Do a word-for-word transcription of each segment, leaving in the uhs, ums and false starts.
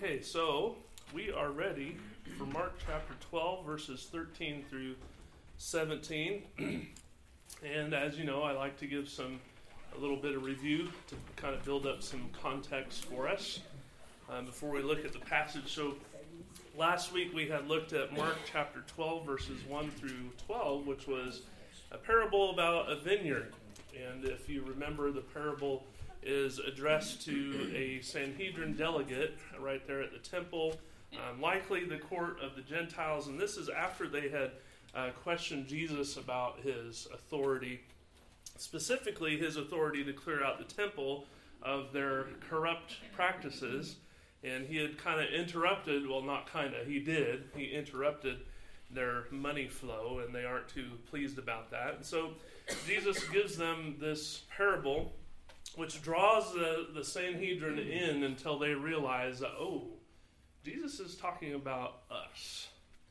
Okay, so we are ready for Mark chapter twelve, verses thirteen through seventeen. And as you know, I like to give some a little bit of review to kind of build up some context for us um, before we look at the passage. So last week we had looked at Mark chapter twelve, verses one through twelve, which was a parable about a vineyard. And if you remember, the parable is addressed to a Sanhedrin delegate right there at the temple, um, likely the court of the Gentiles. And this is after they had uh, questioned Jesus about his authority, specifically his authority to clear out the temple of their corrupt practices. And he had kind of interrupted, well, not kind of, he did, he interrupted their money flow, and they aren't too pleased about that. And so Jesus gives them this parable, which draws the, the Sanhedrin in until they realize that, oh, Jesus is talking about us.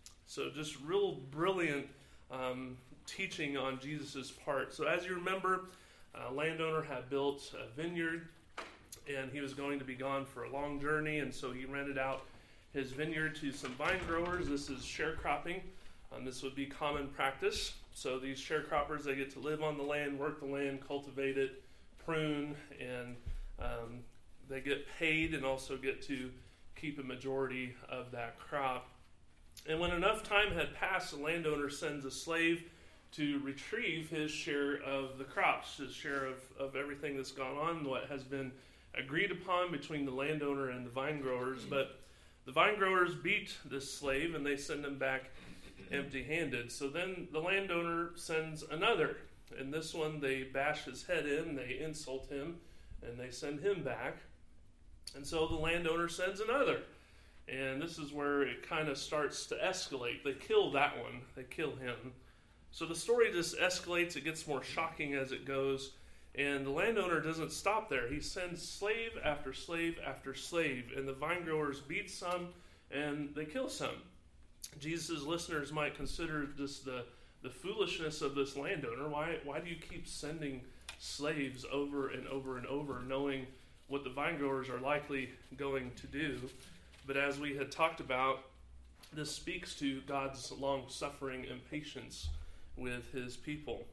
So just real brilliant um, teaching on Jesus' part. So as you remember, a landowner had built a vineyard, and he was going to be gone for a long journey, and so he rented out his vineyard to some vine growers. This is sharecropping. Um, this would be common practice. So these sharecroppers, they get to live on the land, work the land, cultivate it, prune, and um, they get paid and also get to keep a majority of that crop. And when enough time had passed, the landowner sends a slave to retrieve his share of the crops, his share of, of everything that's gone on, what has been agreed upon between the landowner and the vine growers. But the vine growers beat this slave and they send him back empty-handed. So then the landowner sends another. And this one, they bash his head in, they insult him, and they send him back. And so the landowner sends another. And this is where it kind of starts to escalate. They kill that one. They kill him. So the story just escalates. It gets more shocking as it goes. And the landowner doesn't stop there. He sends slave after slave after slave. And the vine growers beat some, and they kill some. Jesus' listeners might consider this the the foolishness of this landowner. Why why do you keep sending slaves over and over and over, knowing what the vine growers are likely going to do? But as we had talked about, this speaks to God's long-suffering and patience with his people.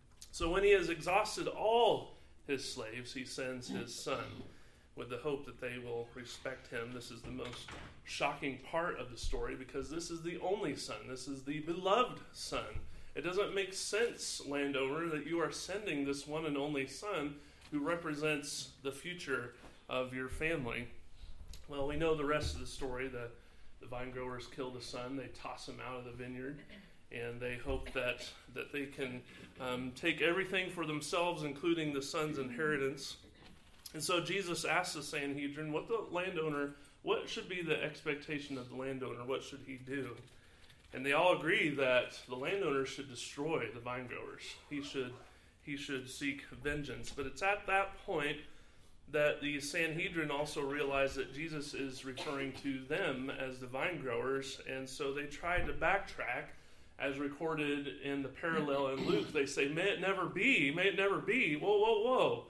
So when he has exhausted all his slaves, he sends his son with the hope that they will respect him. This is the most shocking part of the story because this is the only son. This is the beloved son. It doesn't make sense, landowner, that you are sending this one and only son who represents the future of your family. Well, we know the rest of the story. The, the vine growers kill the son. They toss him out of the vineyard, and they hope that, that they can um, take everything for themselves, including the son's inheritance. And so Jesus asks the Sanhedrin, what the landowner, what should be the expectation of the landowner? What should he do? And they all agree that the landowner should destroy the vine growers. He should he should seek vengeance. But it's at that point that the Sanhedrin also realize that Jesus is referring to them as the vine growers. And so they try to backtrack, as recorded in the parallel in Luke. They say, may it never be, may it never be. Whoa, whoa, whoa.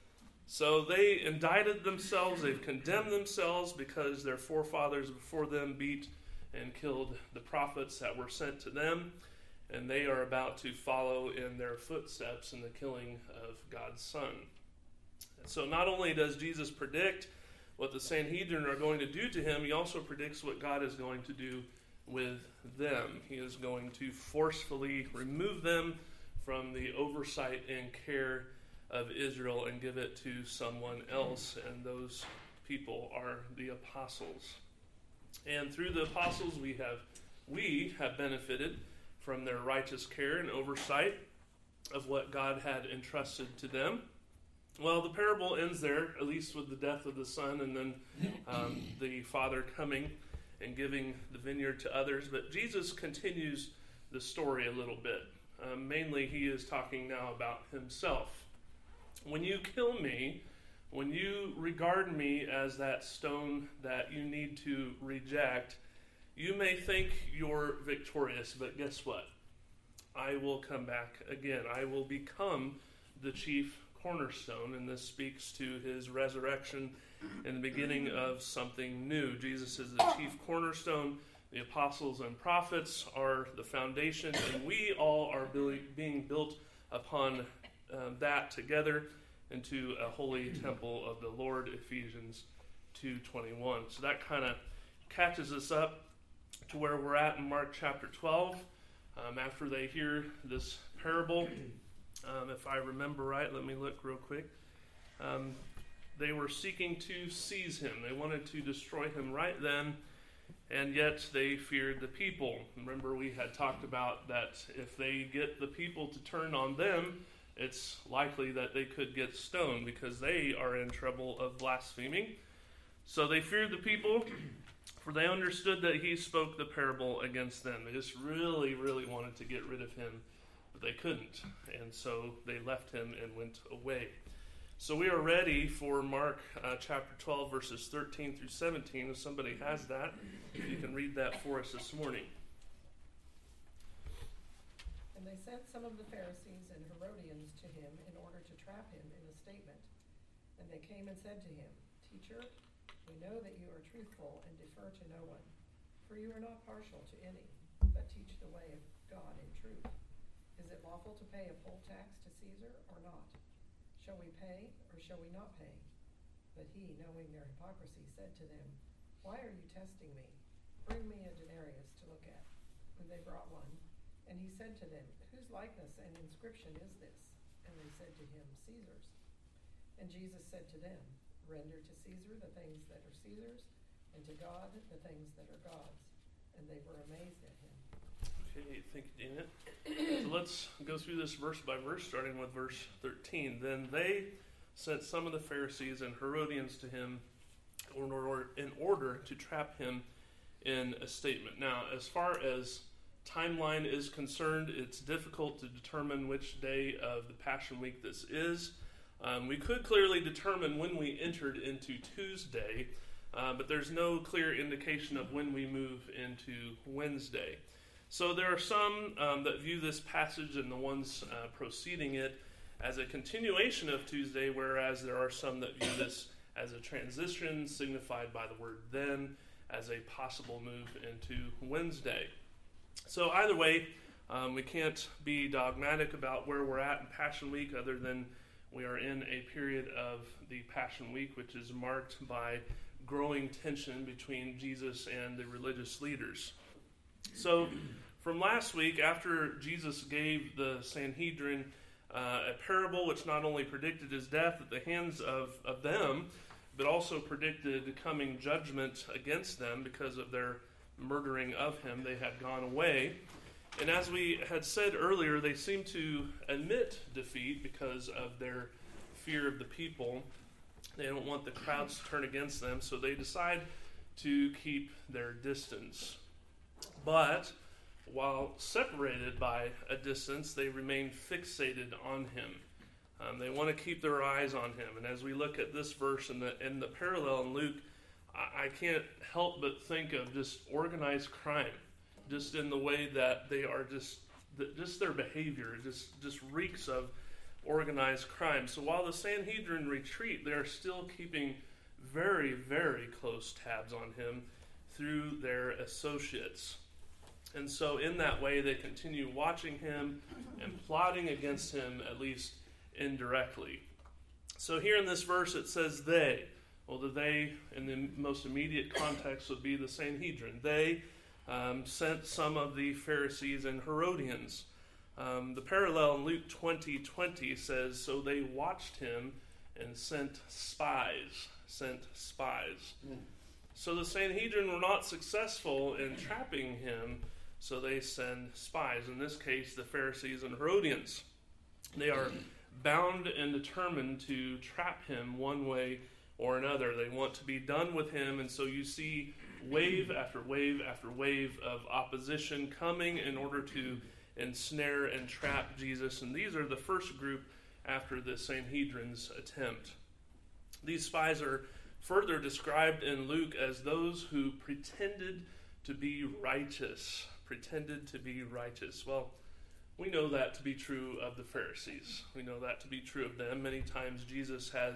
So they indicted themselves. They've condemned themselves because their forefathers before them beat and killed the prophets that were sent to them, and they are about to follow in their footsteps in the killing of God's Son. And so not only does Jesus predict what the Sanhedrin are going to do to him, he also predicts what God is going to do with them. He is going to forcefully remove them from the oversight and care of Israel and give it to someone else, and those people are the apostles. And through the apostles, we have we have benefited from their righteous care and oversight of what God had entrusted to them. Well, the parable ends there, at least with the death of the son, and then um, the father coming and giving the vineyard to others. But Jesus continues the story a little bit. Um, mainly, he is talking now about himself. When you kill me, when you regard me as that stone that you need to reject, you may think you're victorious, but guess what? I will come back again. I will become the chief cornerstone, and this speaks to his resurrection and the beginning of something new. Jesus is the chief cornerstone. The apostles and prophets are the foundation, and we all are being built upon uh, that together into a holy temple of the Lord, Ephesians two twenty-one. So that kind of catches us up to where we're at in Mark chapter twelve. Um, after they hear this parable, um, if I remember right, let me look real quick. Um, they were seeking to seize him. They wanted to destroy him right then, and yet they feared the people. Remember, we had talked about that if they get the people to turn on them, it's likely that they could get stoned because they are in trouble of blaspheming. So they feared the people, for they understood that he spoke the parable against them. They just really, really wanted to get rid of him, but they couldn't. And so they left him and went away. So we are ready for Mark uh, chapter twelve, verses thirteen through seventeen. If somebody has that, you can read that for us this morning. And they sent some of the Pharisees and Herodians to him in order to trap him in a statement. And they came and said to him, Teacher, we know that you are truthful and defer to no one, for you are not partial to any, but teach the way of God in truth. Is it lawful to pay a poll tax to Caesar or not? Shall we pay or shall we not pay? But he, knowing their hypocrisy, said to them, Why are you testing me? Bring me a denarius to look at. And they brought one. And he said to them, Whose likeness and inscription is this? And they said to him, Caesar's. And Jesus said to them, Render to Caesar the things that are Caesar's, and to God the things that are God's. And they were amazed at him. Okay, thank you, Dana. So let's go through this verse by verse, starting with verse thirteen. Then they sent some of the Pharisees and Herodians to him in order, in order to trap him in a statement. Now, as far as timeline is concerned, it's difficult to determine which day of the Passion Week this is. Um, we could clearly determine when we entered into Tuesday, uh, but there's no clear indication of when we move into Wednesday. So there are some um, that view this passage and the ones uh, preceding it as a continuation of Tuesday, whereas there are some that view this as a transition signified by the word then, as a possible move into Wednesday. So either way, um, we can't be dogmatic about where we're at in Passion Week other than we are in a period of the Passion Week, which is marked by growing tension between Jesus and the religious leaders. So from last week, after Jesus gave the Sanhedrin uh, a parable which not only predicted his death at the hands of, of them, but also predicted coming judgment against them because of their murdering of him, they had gone away. And as we had said earlier, they seemed to admit defeat because of their fear of the people. They don't want the crowds to turn against them, so they decide to keep their distance. But while separated by a distance, they remain fixated on him. Um, they want to keep their eyes on him. And as we look at this verse and the, and the parallel in Luke, I, I can't help but think of just organized crime, just in the way that they are just, just their behavior just, just reeks of organized crime. So while the Sanhedrin retreat, they're still keeping very, very close tabs on him through their associates. And so in that way, they continue watching him and plotting against him, at least indirectly. So here in this verse, it says they. Well, the they in the most immediate context would be the Sanhedrin. They um, sent some of the Pharisees and Herodians. Um, the parallel in Luke twenty twenty says, so they watched him and sent spies. Sent spies. Mm. So the Sanhedrin were not successful in trapping him, so they send spies. In this case, the Pharisees and Herodians. They are bound and determined to trap him one way or another. They want to be done with him, and so you see wave after wave after wave of opposition coming in order to ensnare and trap Jesus. And these are the first group after the Sanhedrin's attempt. These spies are further described in Luke as those who pretended to be righteous. Pretended to be righteous. Well, we know that to be true of the Pharisees. We know that to be true of them. Many times Jesus has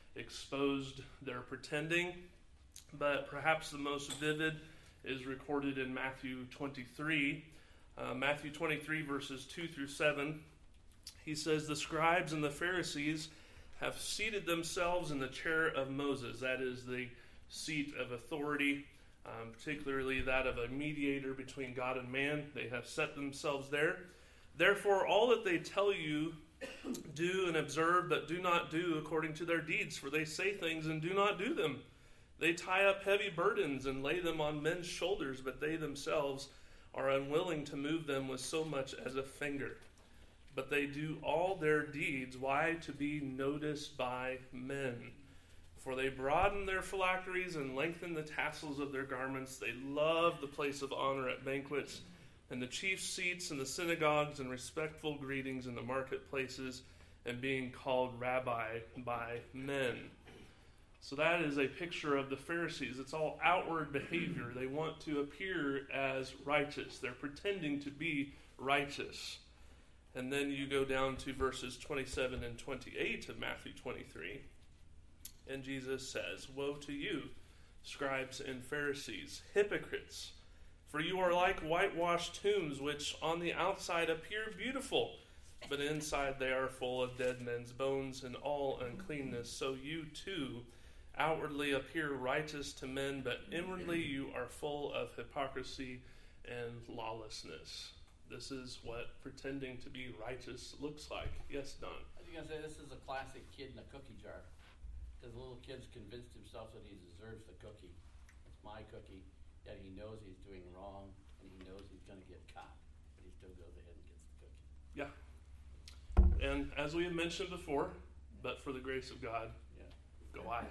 exposed their pretending. But perhaps the most vivid is recorded in Matthew twenty-three. Uh, Matthew twenty-three, verses two through seven. He says, "The scribes and the Pharisees have seated themselves in the chair of Moses." That is the seat of authority, um, particularly that of a mediator between God and man. They have set themselves there. "Therefore, all that they tell you, do and observe, but do not do according to their deeds, for they say things and do not do them. They tie up heavy burdens and lay them on men's shoulders, but they themselves are unwilling to move them with so much as a finger. But they do all their deeds, why? To be noticed by men. For they broaden their phylacteries and lengthen the tassels of their garments. They love the place of honor at banquets, and the chief seats in the synagogues, and respectful greetings in the marketplaces, and being called rabbi by men." So that is a picture of the Pharisees. It's all outward behavior. They want to appear as righteous. They're pretending to be righteous. And then you go down to verses twenty-seven and twenty-eight of Matthew twenty-three. And Jesus says, "Woe to you, scribes and Pharisees, hypocrites! For you are like whitewashed tombs, which on the outside appear beautiful, but inside they are full of dead men's bones and all uncleanness. So you too outwardly appear righteous to men, but inwardly you are full of hypocrisy and lawlessness." This is what pretending to be righteous looks like. Yes, Don? I was going to say this is a classic kid in a cookie jar. Because the little kid's convinced himself that he deserves the cookie. It's my cookie. Yet he knows he's doing wrong, and he knows he's going to get caught. But he still goes ahead and gets the cookie. Yeah. And as we have mentioned before, but for the grace of God, yeah. go I.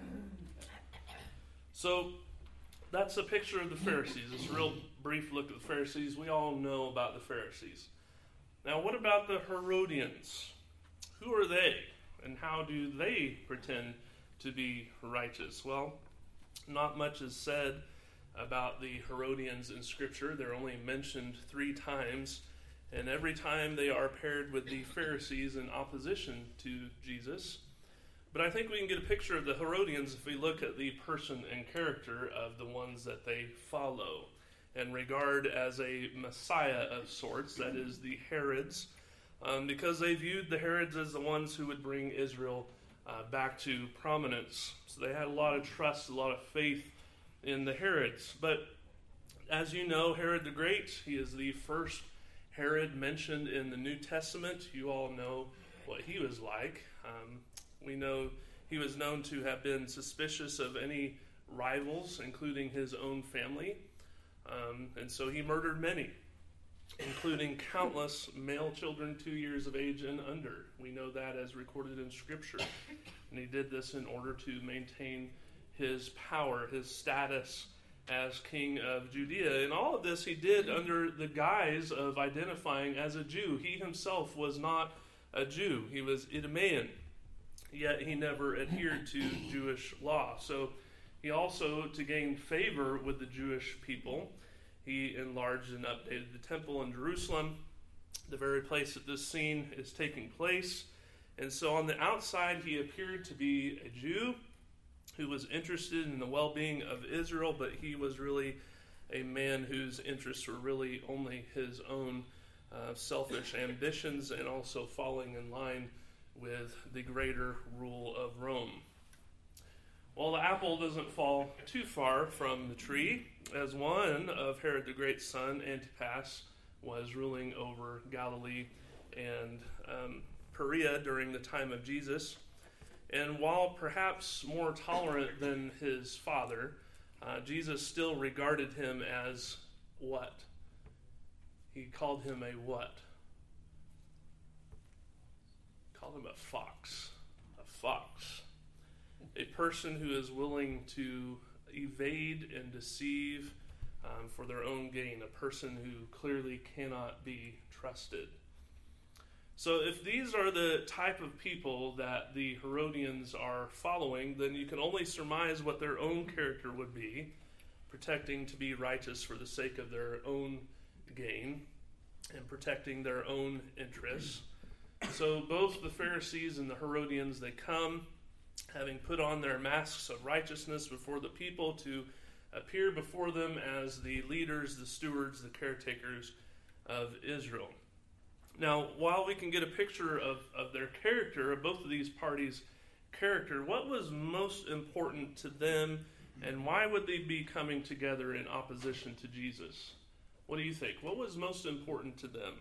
So that's a picture of the Pharisees. It's a real brief look at the Pharisees. We all know about the Pharisees. Now, what about the Herodians? Who are they, and how do they pretend to be righteous? Well, not much is said about the Herodians in Scripture. They're only mentioned three times, and every time they are paired with the Pharisees in opposition to Jesus. But I think we can get a picture of the Herodians if we look at the person and character of the ones that they follow and regard as a Messiah of sorts, that is the Herods, um, because they viewed the Herods as the ones who would bring Israel uh, back to prominence. So they had a lot of trust, a lot of faith in the Herods. But as you know, Herod the Great, he is the first Herod mentioned in the New Testament. You all know what he was like. Um, we know he was known to have been suspicious of any rivals, including his own family. Um, and so he murdered many, including countless male children two years of age and under. We know that as recorded in Scripture. And he did this in order to maintain his power, his status as king of Judea. And all of this he did under the guise of identifying as a Jew. He himself was not a Jew. He was Idumean, yet he never adhered to Jewish law. So he also, to gain favor with the Jewish people, he enlarged and updated the temple in Jerusalem, the very place that this scene is taking place. And so on the outside, he appeared to be a Jew who was interested in the well-being of Israel, but he was really a man whose interests were really only his own uh, selfish ambitions and also falling in line with the greater rule of Rome. Well, the apple doesn't fall too far from the tree, as one of Herod the Great's son, Antipas, was ruling over Galilee and um, Perea during the time of Jesus. And while perhaps more tolerant than his father, uh, Jesus still regarded him as what? He called him a what? He called him a fox. A fox. A person who is willing to evade and deceive um, for their own gain. A person who clearly cannot be trusted. So if these are the type of people that the Herodians are following, then you can only surmise what their own character would be, protecting to be righteous for the sake of their own gain and protecting their own interests. So both the Pharisees and the Herodians, they come having put on their masks of righteousness before the people to appear before them as the leaders, the stewards, the caretakers of Israel. Now, while we can get a picture of, of their character, of both of these parties' character, what was most important to them, and why would they be coming together in opposition to Jesus? What do you think? What was most important to them?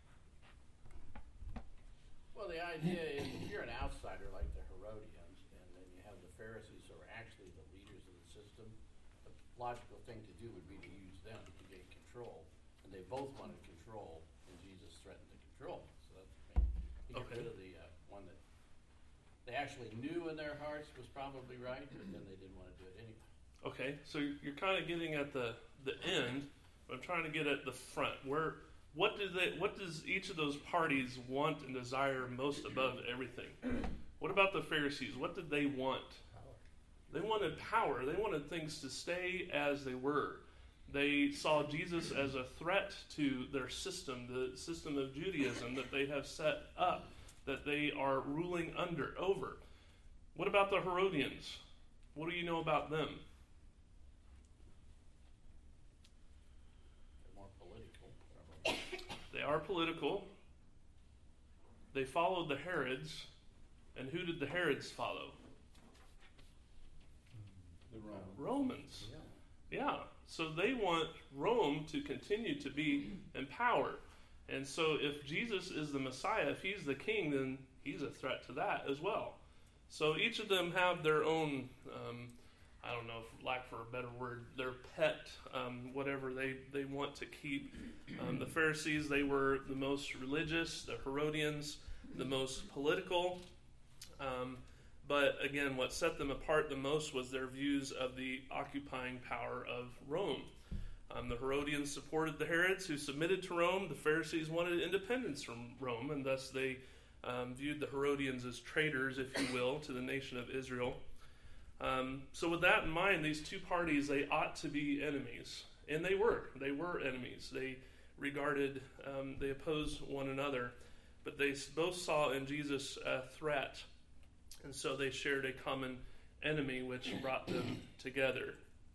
Well, the idea is if you're an outsider like the Herodians, and then you have the Pharisees who are actually the leaders of the system, the logical thing to do would be to use them to gain control. And they both wanted control, and Jesus threatened the control. So that's, I mean, you get Okay. rid of the uh, one that they actually knew in their hearts was probably right, but then they didn't want to do it anyway. Okay, so you're kind of getting at the, the end, but I'm trying to get at the front. Where, what do they, what does each of those parties want and desire most above everything? What about the Pharisees? What did they want? They wanted power. They wanted things to stay as they were. They saw Jesus as a threat to their system, the system of Judaism that they have set up, that they are ruling under, over. What about the Herodians? What do you know about them? They're more political. They are political. They followed the Herods. And who did the Herods follow? The Romans. Romans. Yeah. Yeah. So they want Rome to continue to be in power. And so if Jesus is the Messiah, if he's the king, then he's a threat to that as well. So each of them have their own, um, I don't know, for lack for a better word, their pet, um, whatever they, they want to keep. Um, the Pharisees, they were the most religious. The Herodians, the most political. Um, but again, what set them apart the most was their views of the occupying power of Rome. Um, the Herodians supported the Herods, who submitted to Rome. The Pharisees wanted independence from Rome, and thus they um, viewed the Herodians as traitors, if you will, to the nation of Israel. Um, so with that in mind, these two parties, they ought to be enemies. And they were. They were enemies. They regarded, um, they opposed one another. But they both saw in Jesus a threat. And so they shared a common enemy, which brought them together.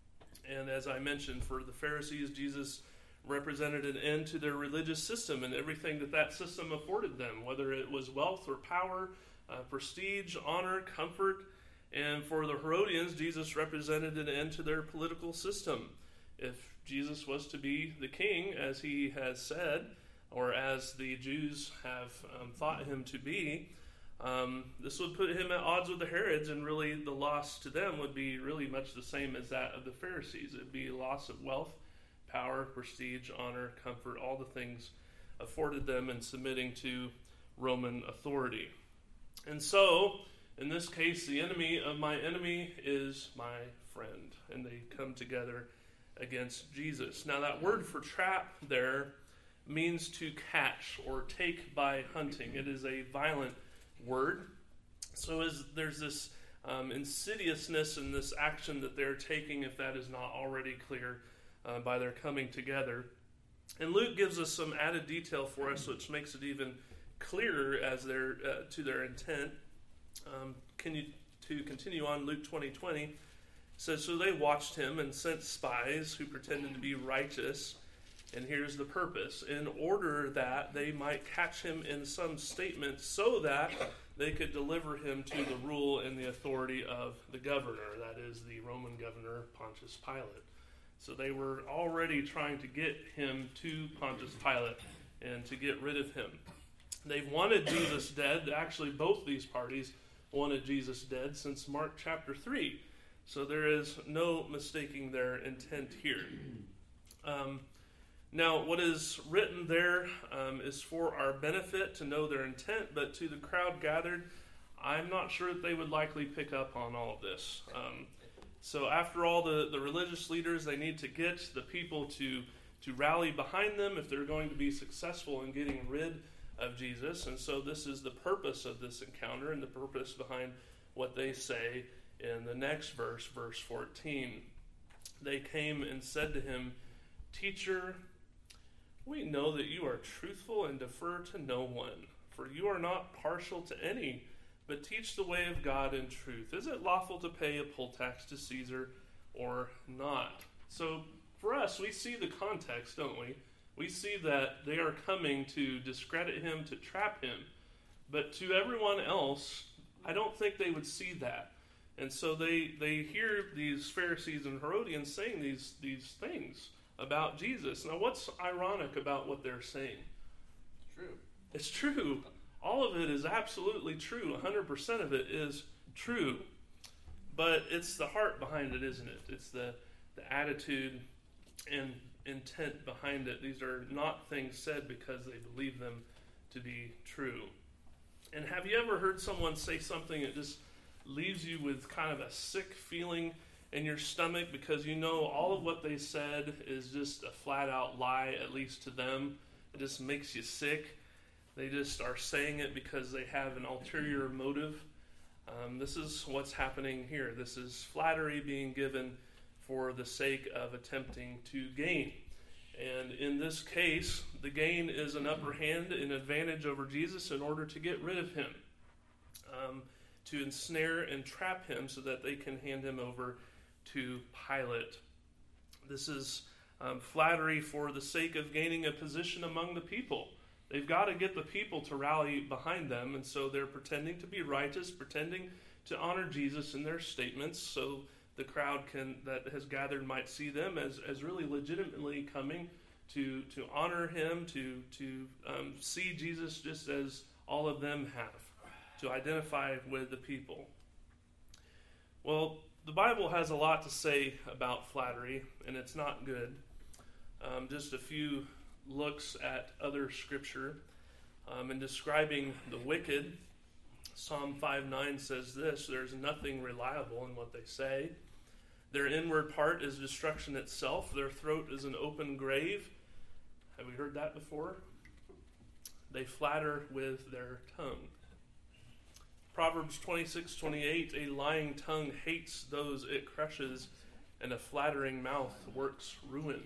And as I mentioned, for the Pharisees, Jesus represented an end to their religious system and everything that that system afforded them, whether it was wealth or power, uh, prestige, honor, comfort. And for the Herodians, Jesus represented an end to their political system. If Jesus was to be the king, as he has said, or as the Jews have um, thought him to be, Um, this would put him at odds with the Herods, and really the loss to them would be really much the same as that of the Pharisees. It would be a loss of wealth, power, prestige, honor, comfort, all the things afforded them in submitting to Roman authority. And so, in this case, the enemy of my enemy is my friend, and they come together against Jesus. Now, that word for trap there means to catch or take by hunting. It is a violent word. So is, there's this um, insidiousness in this action that they're taking, if that is not already clear, uh, by their coming together. And Luke gives us some added detail for us, which makes it even clearer as their uh, to their intent. Um, can you to continue on, Luke twenty twenty says, so they watched him and sent spies who pretended to be righteous. And here's the purpose: in order that they might catch him in some statement, so that they could deliver him to the rule and the authority of the governor, that is, the Roman governor, Pontius Pilate. So they were already trying to get him to Pontius Pilate and to get rid of him. They've wanted Jesus dead. Actually, both these parties wanted Jesus dead since Mark chapter three. So there is no mistaking their intent here. Um... Now, what is written there um, is for our benefit to know their intent, but to the crowd gathered, I'm not sure that they would likely pick up on all of this. Um, so after all, the, the religious leaders, they need to get the people to, to rally behind them if they're going to be successful in getting rid of Jesus. And so this is the purpose of this encounter and the purpose behind what they say in the next verse, verse fourteen. They came and said to him, "Teacher, we know that you are truthful and defer to no one, for you are not partial to any, but teach the way of God in truth. Is it lawful to pay a poll tax to Caesar or not? So for us, we see the context, don't we? We see that they are coming to discredit him, to trap him. But to everyone else, I don't think they would see that. And so they, they hear these Pharisees and Herodians saying these, these things about Jesus. Now, what's ironic about what they're saying? True. It's true. All of it is absolutely true. one hundred percent of it is true. But it's the heart behind it, isn't it? It's the, the attitude and intent behind it. These are not things said because they believe them to be true. And have you ever heard someone say something that just leaves you with kind of a sick feeling in your stomach because you know all of what they said is just a flat out lie, at least to them? It just makes you sick. They just are saying it because they have an ulterior motive. Um, this is what's happening here. This is flattery being given for the sake of attempting to gain. And in this case, the gain is an upper hand, an advantage over Jesus in order to get rid of him, um, to ensnare and trap him so that they can hand him over to Pilate. This is um, flattery for the sake of gaining a position among the people. They've got to get the people to rally behind them, and so they're pretending to be righteous, pretending to honor Jesus in their statements, so the crowd can that has gathered might see them as, as really legitimately coming to to honor him, to to um, see Jesus just as all of them have, to identify with the people. Well, the Bible has a lot to say about flattery, and it's not good. Um, just a few looks at other scripture um, in describing the wicked. Psalm five nine says this: there's nothing reliable in what they say. Their inward part is destruction itself. Their throat is an open grave. Have we heard that before? They flatter with their tongue. Proverbs twenty-six twenty-eight, a lying tongue hates those it crushes, and a flattering mouth works ruin.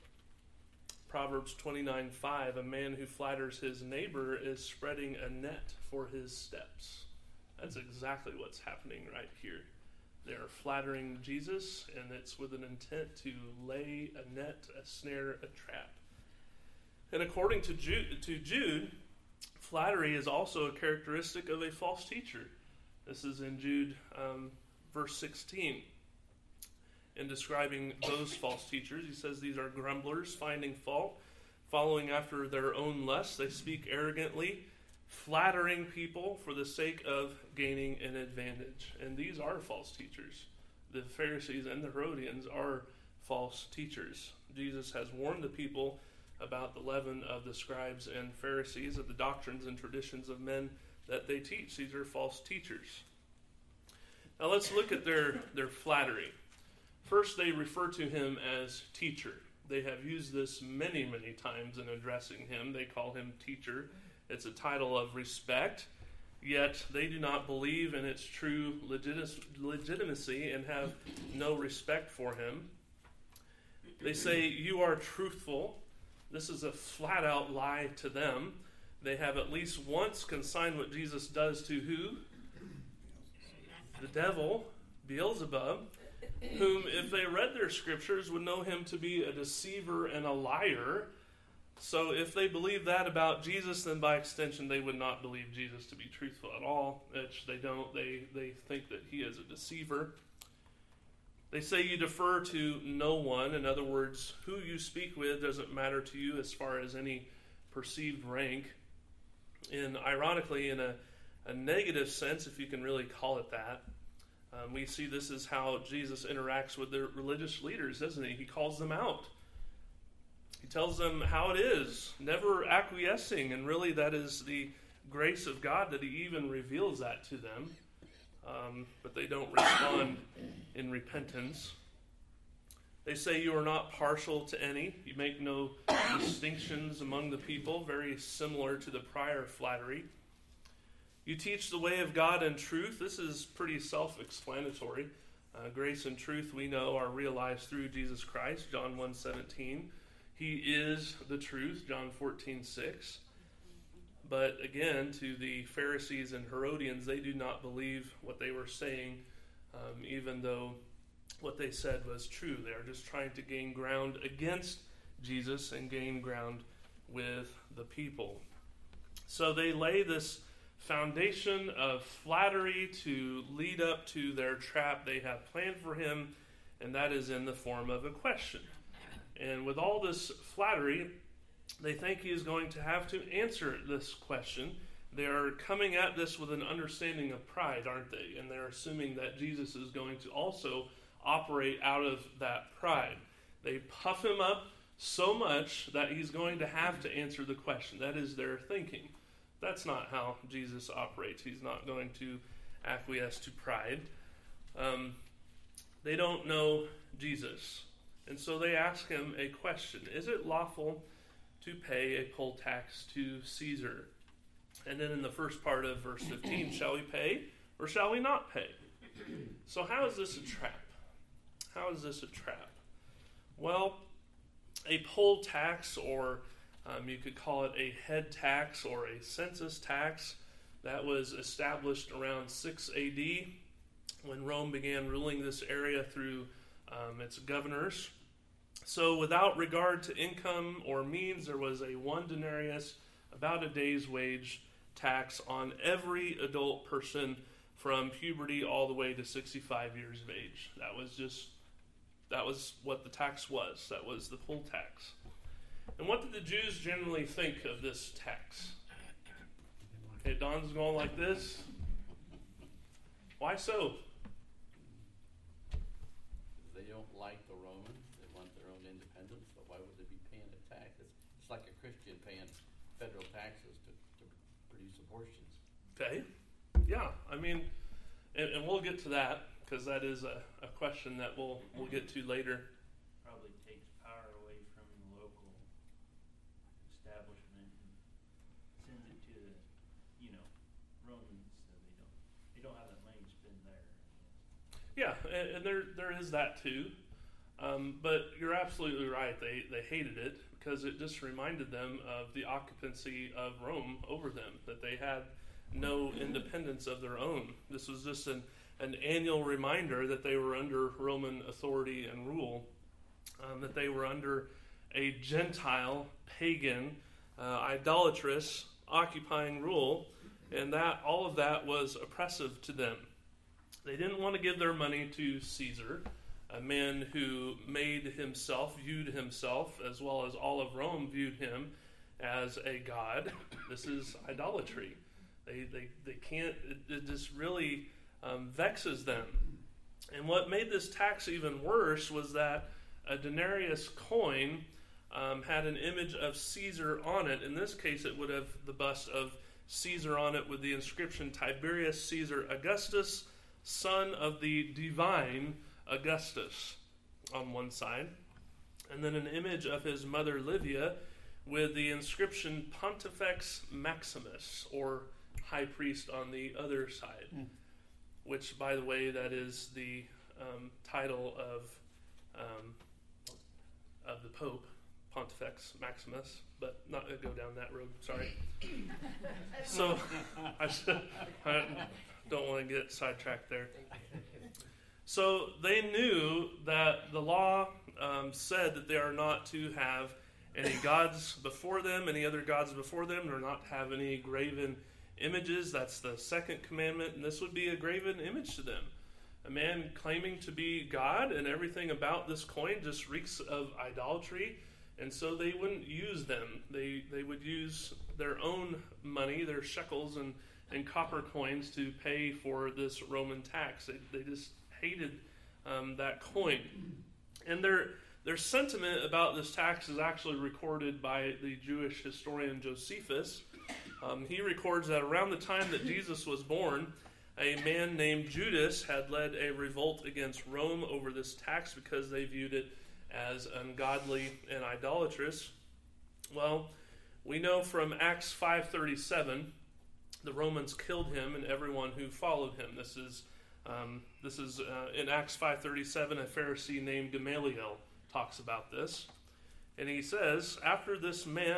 Proverbs twenty-nine five, a man who flatters his neighbor is spreading a net for his steps. That's exactly what's happening right here. They are flattering Jesus, and it's with an intent to lay a net, a snare, a trap. And according to Jude, to Jude, flattery is also a characteristic of a false teacher. This is in Jude um, verse sixteen. In describing those false teachers, he says these are grumblers, finding fault, following after their own lusts. They speak arrogantly, flattering people for the sake of gaining an advantage. And these are false teachers. The Pharisees and the Herodians are false teachers. Jesus has warned the people about the leaven of the scribes and Pharisees, of the doctrines and traditions of men that they teach. These are false teachers. Now let's look at their, their flattery. First, they refer to him as teacher. They have used this many, many times in addressing him. They call him teacher. It's a title of respect, yet they do not believe in its true legit- legitimacy and have no respect for him. They say, you are truthful. This is a flat-out lie to them. They have at least once consigned what Jesus does to who? The devil, Beelzebub, whom, if they read their scriptures, would know him to be a deceiver and a liar. So if they believe that about Jesus, then by extension they would not believe Jesus to be truthful at all, which they don't. They, they think that he is a deceiver. They say you defer to no one. In other words, who you speak with doesn't matter to you as far as any perceived rank. And ironically, in a, a negative sense, if you can really call it that, um, we see this is how Jesus interacts with the religious leaders, doesn't he? He calls them out. He tells them how it is, never acquiescing, and really that is the grace of God that he even reveals that to them. Um, but they don't respond in repentance. They say you are not partial to any. You make no distinctions among the people, very similar to the prior flattery. You teach the way of God in truth. This is pretty self-explanatory. Uh, grace and truth, we know, are realized through Jesus Christ, John one seventeen. He is the truth, John fourteen six. But again, to the Pharisees and Herodians, they do not believe what they were saying, um, even though what they said was true. They are just trying to gain ground against Jesus and gain ground with the people. So they lay this foundation of flattery to lead up to their trap they have planned for him, and that is in the form of a question. And with all this flattery, they think he is going to have to answer this question. They are coming at this with an understanding of pride, aren't they? And they're assuming that Jesus is going to also operate out of that pride. They puff him up so much that he's going to have to answer the question. That is their thinking. That's not how Jesus operates. He's not going to acquiesce to pride. Um, they don't know Jesus. And so they ask him a question. Is it lawful to pay a poll tax to Caesar? And then in the first part of verse fifteen, shall we pay or shall we not pay? So how is this a trap? How is this a trap? Well, a poll tax, or um, you could call it a head tax or a census tax, that was established around six A D when Rome began ruling this area through um, its governors. So without regard to income or means, there was a one denarius, about a day's wage, tax on every adult person from puberty all the way to sixty-five years of age. That was just, that was what the tax was. That was the poll tax. And what did the Jews generally think of this tax? Okay, Don's going like this. Why so? They don't like the Romans. They want their own independence. So why would they be paying a tax? It's, it's like a Christian paying federal taxes to, to produce abortions. Okay. Yeah, I mean, and, and we'll get to that because that is a, a question that we'll we'll get to later. Probably takes power away from the local establishment and sends it to the, you know, Romans, so they don't they don't have that money to spend there. Yeah, and, and there there is that too. Um, but you're absolutely right. They they hated it because it just reminded them of the occupancy of Rome over them, that they had no independence of their own. This was just an, an annual reminder that they were under Roman authority and rule, um, that they were under a Gentile, pagan, uh, idolatrous, occupying rule, and that all of that was oppressive to them. They didn't want to give their money to Caesar, a man who made himself, viewed himself, as well as all of Rome viewed him as a god. This is idolatry. They they, they can't, it, it just really um, vexes them. And what made this tax even worse was that a denarius coin um, had an image of Caesar on it. In this case, it would have the bust of Caesar on it with the inscription Tiberius Caesar Augustus, son of the divine Augustus on one side. And then an image of his mother Livia with the inscription Pontifex Maximus, or high priest, on the other side, mm. which, by the way, that is the um, title of um, of the Pope, Pontifex Maximus, but not going to go down that road, sorry. So, I, should, I don't want to get sidetracked there. So, they knew that the law um, said that they are not to have any gods before them, any other gods before them, or not have any graven images. That's the second commandment, and this would be a graven image to them. A man claiming to be God, and everything about this coin just reeks of idolatry, and so they wouldn't use them. They they would use their own money, their shekels and, and copper coins, to pay for this Roman tax. They, they just hated um, that coin. And their their sentiment about this tax is actually recorded by the Jewish historian Josephus. Um, he records that around the time that Jesus was born, a man named Judas had led a revolt against Rome over this tax because they viewed it as ungodly and idolatrous. Well, we know from Acts five thirty-seven, the Romans killed him and everyone who followed him. This is um, this is uh, in Acts five thirty-seven, a Pharisee named Gamaliel talks about this. And he says, after this man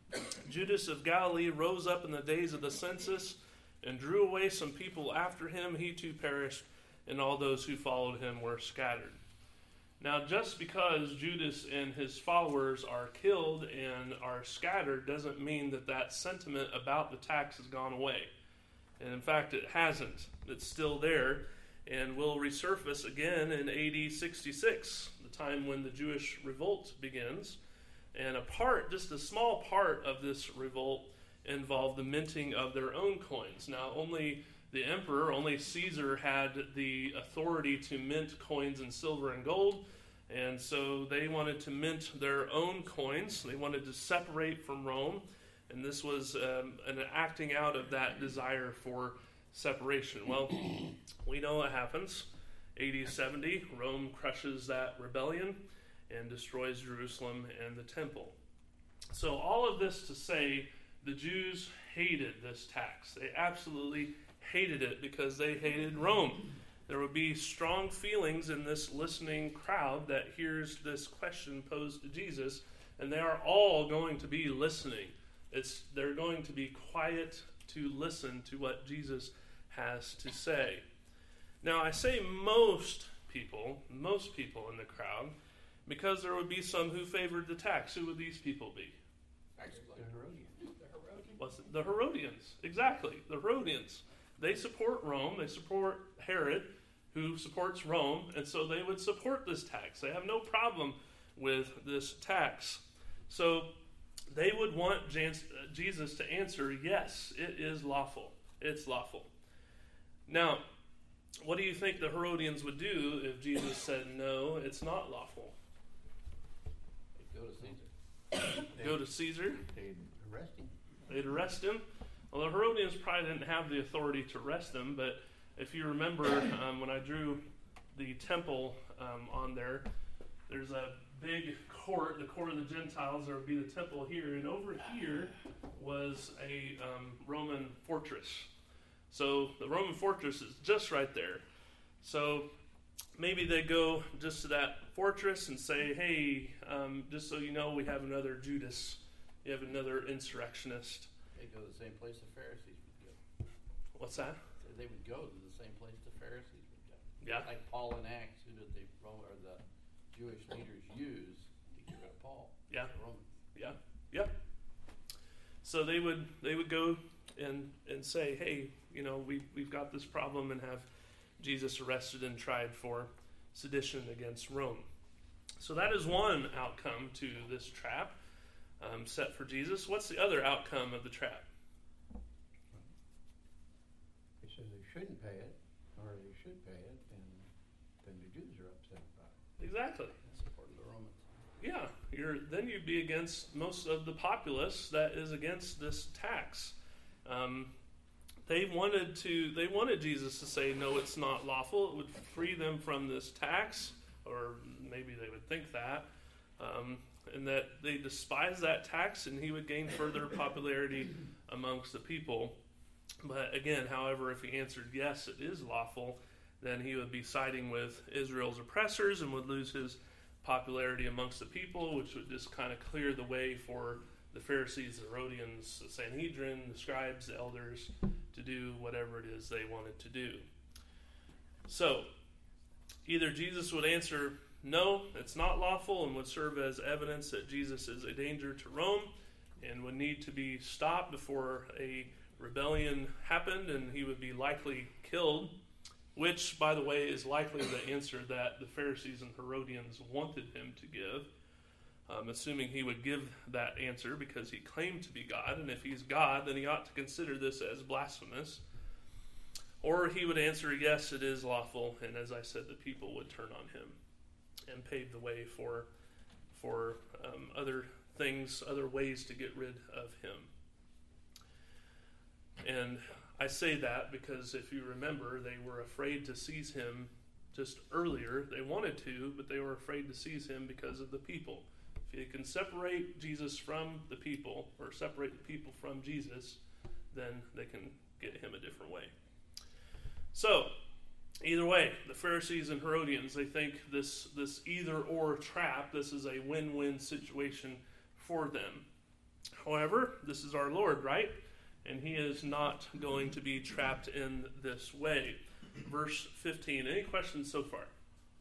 Judas of Galilee rose up in the days of the census and drew away some people after him. He too perished, and all those who followed him were scattered. Now, just because Judas and his followers are killed and are scattered doesn't mean that that sentiment about the tax has gone away. And in fact, it hasn't. It's still there and will resurface again in A D sixty-six, the time when the Jewish revolt begins. And a part, just a small part of this revolt involved the minting of their own coins. Now, only the emperor, only Caesar had the authority to mint coins in silver and gold, and so they wanted to mint their own coins. They wanted to separate from Rome, and this was um, an acting out of that desire for separation. Well, we know what happens. A D seventy, Rome crushes that rebellion and destroys Jerusalem and the temple. So all of this to say, the Jews hated this tax. They absolutely hated it because they hated Rome. There would be strong feelings in this listening crowd that hears this question posed to Jesus, and they are all going to be listening. It's they're going to be quiet to listen to what Jesus has to say. Now, I say most people, most people in the crowd, because there would be some who favored the tax. Who would these people be? The Herodians. The Herodians. What's it? The Herodians. Exactly, the Herodians. They support Rome. They support Herod, who supports Rome, and so they would support this tax. They have no problem with this tax. So they would want Jan- Jesus to answer, yes, it is lawful. It's lawful. Now, what do you think the Herodians would do if Jesus said, no, it's not lawful? They go to Caesar. Go to Caesar? They'd arrest him. They'd arrest him. Well, the Herodians probably didn't have the authority to arrest him, but if you remember um, when I drew the temple um, on there, there's a big court, the court of the Gentiles. There would be the temple here, and over here was a um, Roman fortress. So the Roman fortress is just right there. So maybe they go just to that fortress and say, hey, um, just so you know, we have another Judas. You have another insurrectionist. They go to the same place the Pharisees would go. What's that? So they would go to the same place the Pharisees would go. Yeah. Like Paul in Acts, who did the Rome or the Jewish leaders use to get rid of Paul? Yeah. The Romans. Yeah, yep. So they would they would go and and say, hey, you know, we we've got this problem, and have Jesus arrested and tried for sedition against Rome. So that is one outcome to this trap um, set for Jesus. What's the other outcome of the trap? He says they shouldn't pay it, or they should pay it, and then the Jews are upset about it. Exactly. Supporting the Romans. Yeah, you're then you'd be against most of the populace that is against this tax. Um, they wanted to. They wanted Jesus to say, "No, it's not lawful." It would free them from this tax, or maybe they would think that, um, and that they despise that tax, and he would gain further popularity amongst the people. But again, however, if he answered yes, it is lawful, then he would be siding with Israel's oppressors and would lose his popularity amongst the people, which would just kind of clear the way for the Pharisees, the Herodians, the Sanhedrin, the scribes, the elders, to do whatever it is they wanted to do. So, either Jesus would answer, no, it's not lawful, and would serve as evidence that Jesus is a danger to Rome and would need to be stopped before a rebellion happened, and he would be likely killed, which, by the way, is likely the answer that the Pharisees and Herodians wanted him to give. Um, assuming he would give that answer because he claimed to be God, and if he's God, then he ought to consider this as blasphemous. Or he would answer, yes, it is lawful, and as I said, the people would turn on him and pave the way for, for um, other things, other ways to get rid of him. And I say that because if you remember, they were afraid to seize him just earlier. They wanted to, but they were afraid to seize him because of the people. If you can separate Jesus from the people, or separate the people from Jesus, then they can get him a different way. So, either way, the Pharisees and Herodians, they think this, this either-or trap, this is a win-win situation for them. However, this is our Lord, right? And he is not going to be trapped in this way. Verse fifteen. Any questions so far?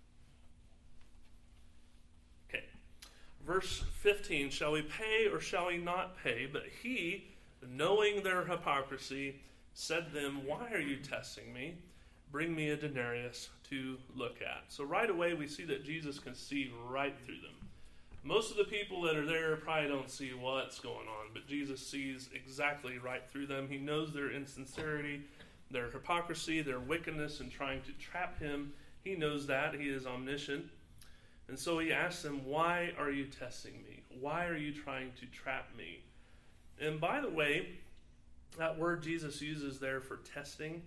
Okay. Verse fifteen. Shall we pay or shall we not pay? But he, knowing their hypocrisy, said to them, why are you testing me? Bring me a denarius to look at. So right away we see that Jesus can see right through them. Most of the people that are there probably don't see what's going on, but Jesus sees exactly right through them. He knows their insincerity, their hypocrisy, their wickedness in trying to trap him. He knows that. He is omniscient. And so he asks them, why are you testing me? Why are you trying to trap me? And by the way, that word Jesus uses there for testing,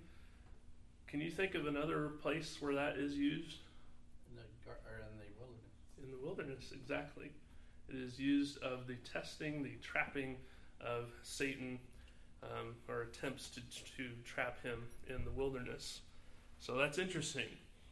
can you think of another place where that is used? In the, gar- or in the wilderness. In the wilderness, exactly. It is used of the testing, the trapping of Satan, um, or attempts to, to trap him in the wilderness. So that's interesting.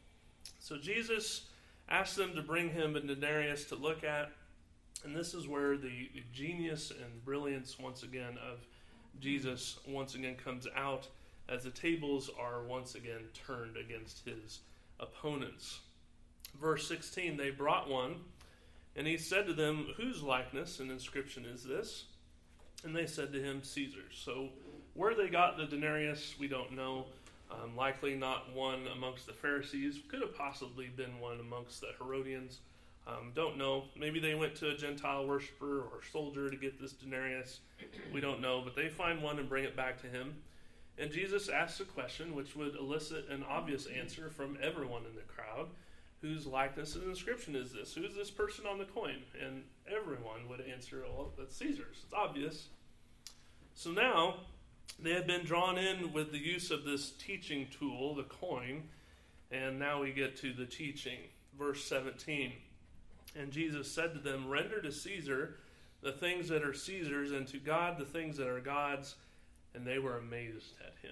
So Jesus asked them to bring him a denarius to look at, and this is where the, the genius and brilliance once again of Jesus once again comes out, as the tables are once again turned against his opponents. Verse sixteen, they brought one, and he said to them, whose likeness and inscription is this? And they said to him, Caesar's. So where they got the denarius, we don't know. Um, likely not one amongst the Pharisees. Could have possibly been one amongst the Herodians. Um, don't know. Maybe they went to a Gentile worshiper or soldier to get this denarius. We don't know. But they find one and bring it back to him. And Jesus asks a question which would elicit an obvious answer from everyone in the crowd. Whose likeness and inscription is this? Who's this person on the coin? And everyone would answer, well, that's Caesar's. It's obvious. So now, they have been drawn in with the use of this teaching tool, the coin, and now we get to the teaching. Verse seventeen, and Jesus said to them, render to Caesar the things that are Caesar's, and to God the things that are God's. And they were amazed at him.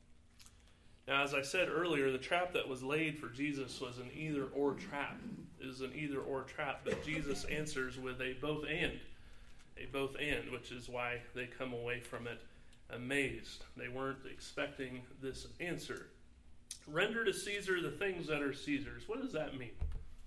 Now, as I said earlier, the trap that was laid for Jesus was an either-or trap. It is an either-or trap, but Jesus answers with a both-and. A both-and, which is why they come away from it amazed. They weren't expecting this answer. Render to Caesar the things that are Caesar's. What does that mean?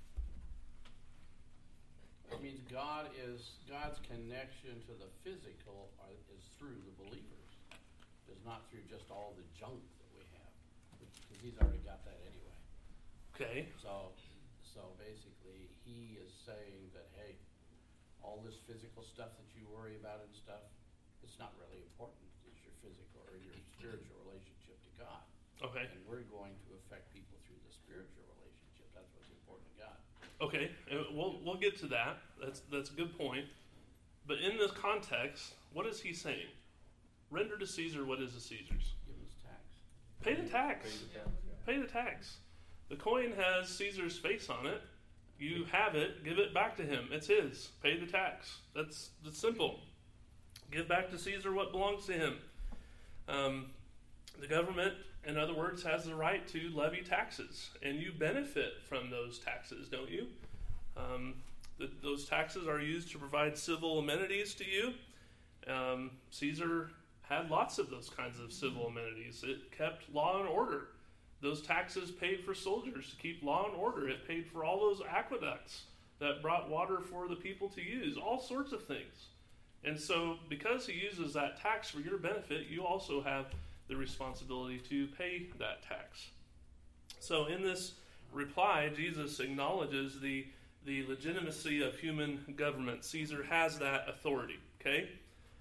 It means God is God's connection to the physical are, is through the believers. It's not through just all the junk that we have, because he's already got that anyway. Okay. So, so basically, he is saying that, hey, all this physical stuff that you worry about and stuff, it's not really important. It's your physical or your spiritual relationship to God. Okay. And we're going to affect people through the spiritual relationship. That's what's important to God. Okay, uh, we'll we'll get to that. That's that's a good point. But in this context, what is he saying? Render to Caesar what is the Caesar's. Give him his tax. Pay the tax. Pay the tax. The coin has Caesar's face on it. You have it. Give it back to him. It's his. Pay the tax. That's that's simple. Give back to Caesar what belongs to him. Um, the government, in other words, has the right to levy taxes, and you benefit from those taxes, don't you? Um, the, those taxes are used to provide civil amenities to you. Um, Caesar had lots of those kinds of civil amenities. It kept law and order. Those taxes paid for soldiers to keep law and order. It paid for all those aqueducts that brought water for the people to use, all sorts of things. And so because he uses that tax for your benefit, you also have the responsibility to pay that tax. So in this reply, Jesus acknowledges the, the legitimacy of human government. Caesar has that authority, okay?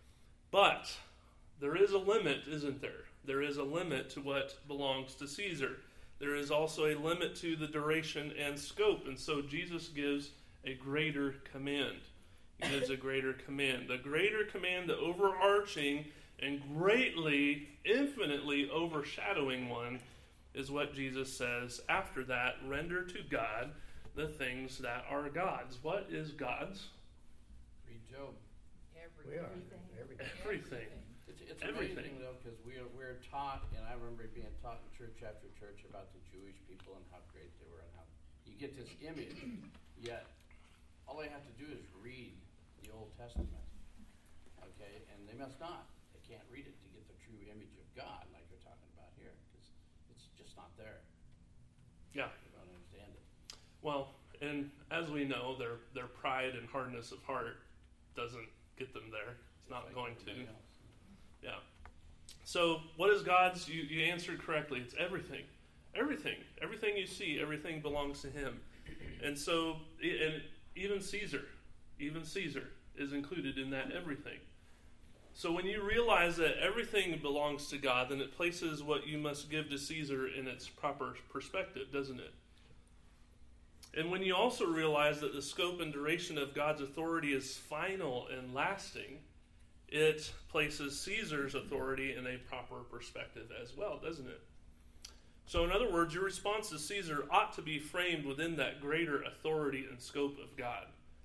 But there is a limit, isn't there? There is a limit to what belongs to Caesar. There is also a limit to the duration and scope, and so Jesus gives a greater command. He gives a greater command. The greater command, the overarching and greatly, infinitely overshadowing one, is what Jesus says after that, render to God the things that are God's. What is God's? Read Job. We are. Everything. Everything. It's, it's Everything. amazing, though, because we are, we're taught, and I remember being taught in church after church about the Jewish people and how great they were and how you get this image, yet all I have to do is read the Old Testament. I okay, and they must not. They can't read it to get the true image of God like we're talking about here, because it's just not there. Yeah. They don't understand it. Well, and as we know, their their pride and hardness of heart doesn't get them there. It's Just not like going to. everybody else. Yeah. So what is God's? You, you answered correctly. It's everything. Everything. Everything you see, everything belongs to him. And so, and even Caesar, even Caesar is included in that everything. So when you realize that everything belongs to God, then it places what you must give to Caesar in its proper perspective, doesn't it? And when you also realize that the scope and duration of God's authority is final and lasting, it places Caesar's authority in a proper perspective as well, doesn't it? So in other words, your response to Caesar ought to be framed within that greater authority and scope of God.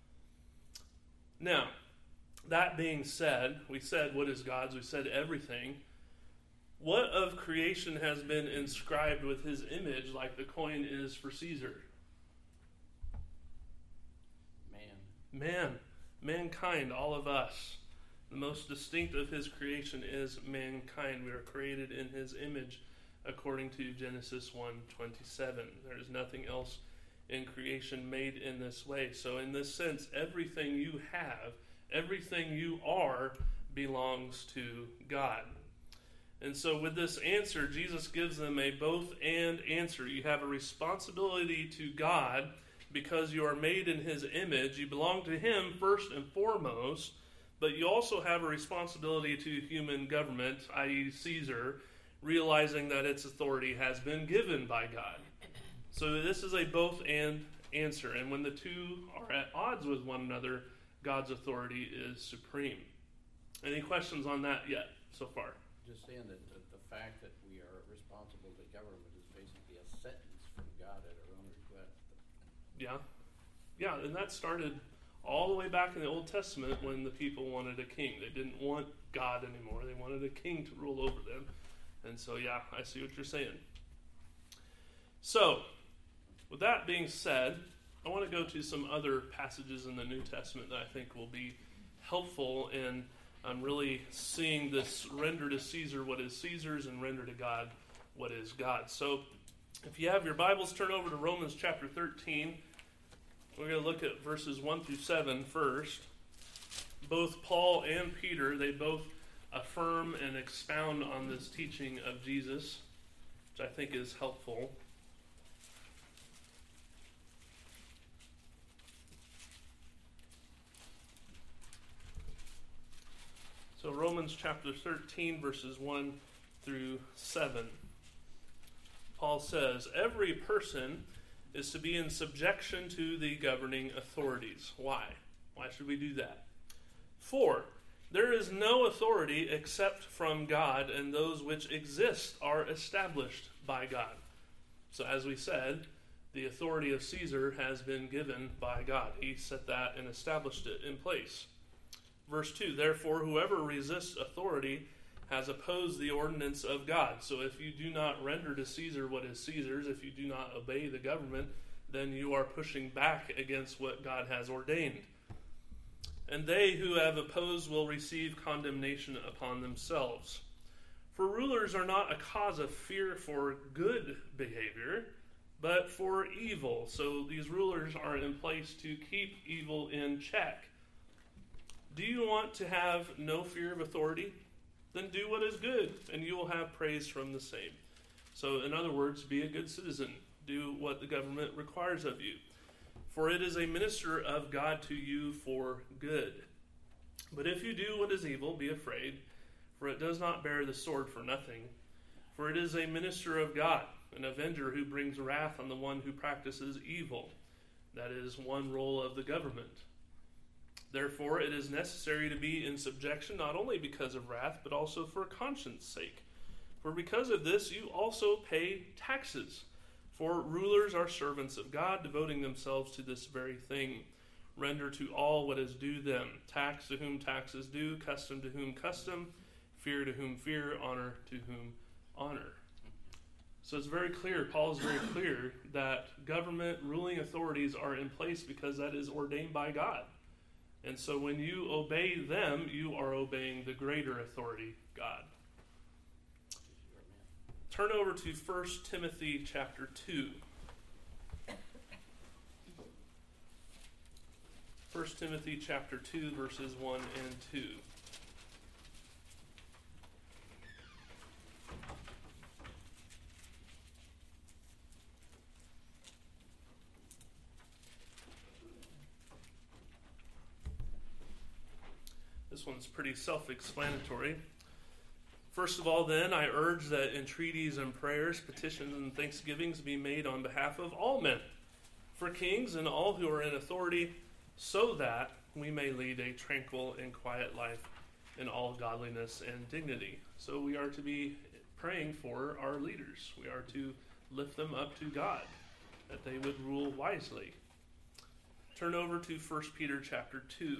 Now, that being said, we said what is God's, we said everything. What of creation has been inscribed with his image like the coin is for Caesar? Man. Man, mankind, all of us. The most distinct of his creation is mankind. We are created in his image according to Genesis one twenty-seven. There is nothing else in creation made in this way. So in this sense, everything you have, everything you are, belongs to God. And so with this answer, Jesus gives them a both and answer. You have a responsibility to God because you are made in his image. You belong to him first and foremost, but you also have a responsibility to human government, that is. Caesar, realizing that its authority has been given by God. So this is a both and answer. And when the two are at odds with one another, God's authority is supreme. Any questions on that yet so far? Just saying that the, the fact that we are responsible to government is basically a sentence from God at our own request. Yeah. Yeah, and that started all the way back in the Old Testament when the people wanted a king. They didn't want God anymore. They wanted a king to rule over them. And so, yeah, I see what you're saying. So, with that being said, I want to go to some other passages in the New Testament that I think will be helpful in um, really seeing this render to Caesar what is Caesar's and render to God what is God's. So, if you have your Bibles, turn over to Romans chapter thirteen. We're going to look at verses one through seven first. Both Paul and Peter, they both affirm and expound on this teaching of Jesus, which I think is helpful. So Romans chapter thirteen, verses one through seven. Paul says, every person is to be in subjection to the governing authorities. Why? Why should we do that? For there is no authority except from God, and those which exist are established by God. So as we said, the authority of Caesar has been given by God. He set that and established it in place. Verse two, therefore whoever resists authority has opposed the ordinance of God. So if you do not render to Caesar what is Caesar's, if you do not obey the government, then you are pushing back against what God has ordained. And they who have opposed will receive condemnation upon themselves. For rulers are not a cause of fear for good behavior, but for evil. So these rulers are in place to keep evil in check. Do you want to have no fear of authority? Then do what is good, and you will have praise from the same. So in other words, be a good citizen. Do what the government requires of you. For it is a minister of God to you for good. But if you do what is evil, be afraid, for it does not bear the sword for nothing. For it is a minister of God, an avenger who brings wrath on the one who practices evil. That is one role of the government. Therefore, it is necessary to be in subjection not only because of wrath, but also for conscience sake. For because of this, you also pay taxes. For rulers are servants of God, devoting themselves to this very thing. Render to all what is due them. Tax to whom tax is due, custom to whom custom, fear to whom fear, honor to whom honor. So it's very clear, Paul is very clear, that government ruling authorities are in place because that is ordained by God. And so when you obey them, you are obeying the greater authority, God. Turn over to First Timothy chapter two. First Timothy chapter two, verses one and two. This one's pretty self-explanatory. First of all, then, I urge that entreaties and prayers, petitions and thanksgivings be made on behalf of all men, for kings and all who are in authority, so that we may lead a tranquil and quiet life in all godliness and dignity. So we are to be praying for our leaders. We are to lift them up to God, that they would rule wisely. Turn over to First Peter chapter two.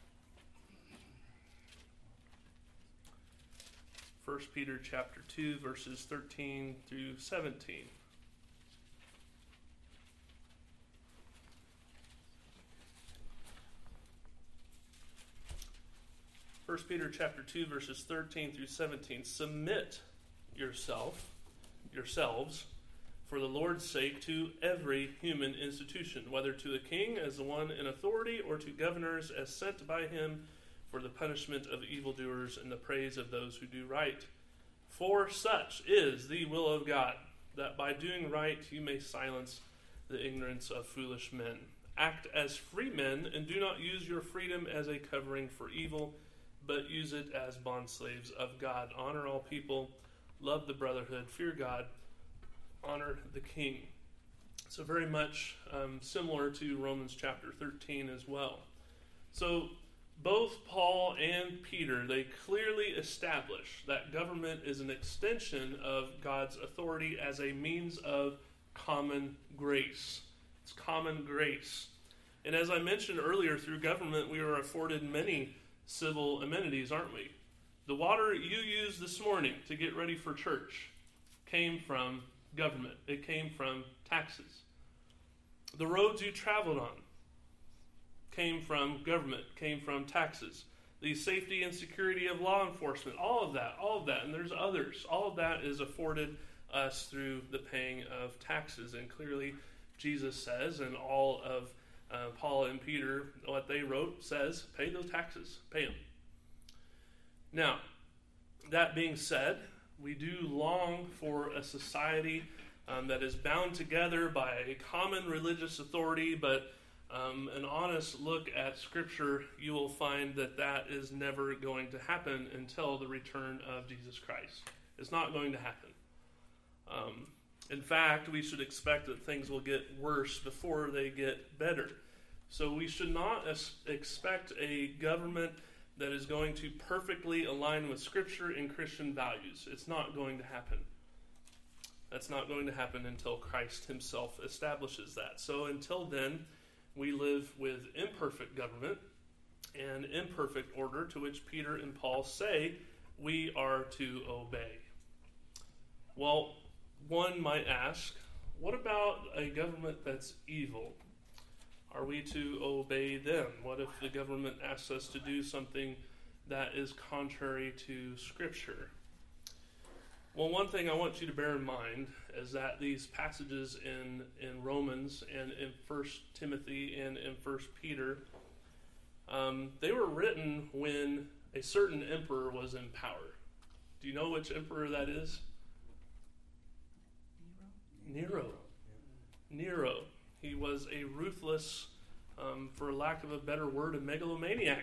First Peter chapter two, verses thirteen through seventeen. First Peter chapter two, verses thirteen through seventeen. Submit yourself, yourselves, for the Lord's sake, to every human institution, whether to a king as the one in authority, or to governors as sent by him for the punishment of evildoers and the praise of those who do right. For such is the will of God, that by doing right you may silence the ignorance of foolish men. Act as free men, and do not use your freedom as a covering for evil, but use it as bondslaves of God. Honor all people, love the brotherhood, fear God, honor the king. So very much um, similar to Romans chapter thirteen as well. So both Paul and Peter, they clearly establish that government is an extension of God's authority as a means of common grace. It's common grace. And as I mentioned earlier, through government we are afforded many civil amenities, aren't we? The water you used this morning to get ready for church came from government. It came from taxes. The roads you traveled on came from government, came from taxes. The safety and security of law enforcement, all of that, all of that, and there's others. All of that is afforded us through the paying of taxes. And clearly Jesus says, and all of uh, Paul and Peter, what they wrote says, pay those taxes, pay them. Now, that being said, we do long for a society um, that is bound together by a common religious authority, but Um, an honest look at Scripture, you will find that that is never going to happen until the return of Jesus Christ. It's not going to happen. Um, in fact, we should expect that things will get worse before they get better. So we should not as- expect a government that is going to perfectly align with Scripture and Christian values. It's not going to happen. That's not going to happen until Christ himself establishes that. So until then, we live with imperfect government and imperfect order, to which Peter and Paul say we are to obey. Well, one might ask, what about a government that's evil? Are we to obey them? What if the government asks us to do something that is contrary to Scripture? Well, one thing I want you to bear in mind is that these passages in, in Romans and in First Timothy and in First Peter, um, they were written when a certain emperor was in power. Do you know which emperor that is? Nero. Nero. He was a ruthless, um, for lack of a better word, a megalomaniac.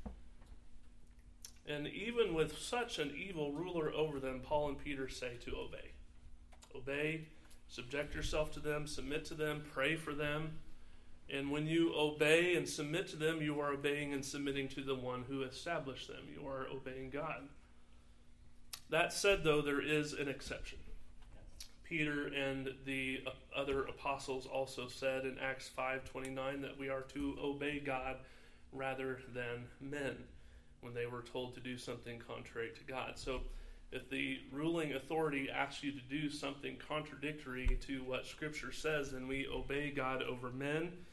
And even with such an evil ruler over them, Paul and Peter say to obey. Obey, subject yourself to them, submit to them, pray for them. And when you obey and submit to them, you are obeying and submitting to the one who established them. You are obeying God. That said, though, there is an exception. Peter and the other apostles also said in Acts five twenty-nine that we are to obey God rather than men when they were told to do something contrary to God. So if the ruling authority asks you to do something contradictory to what Scripture says, then we obey God over men